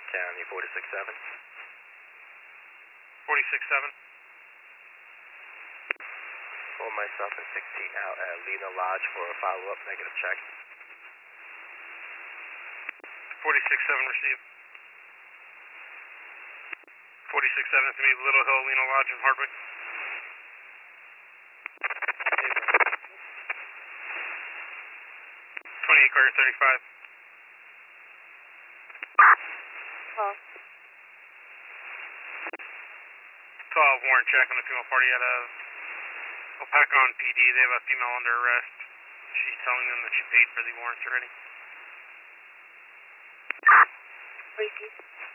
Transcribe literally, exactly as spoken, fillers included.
County, forty-six seven. forty-six seven. Pull myself and sixteen out at Lena Lodge for a follow-up negative check. forty-six seven received. forty-six seven to me, Little Hill, Lena Lodge, and Hardwick. twenty-eight Carter thirty-five. Call. twelve warrant check on the female party out of Opacon P D. They have a female under arrest. She's telling them that she paid for the warrants already. Repeat.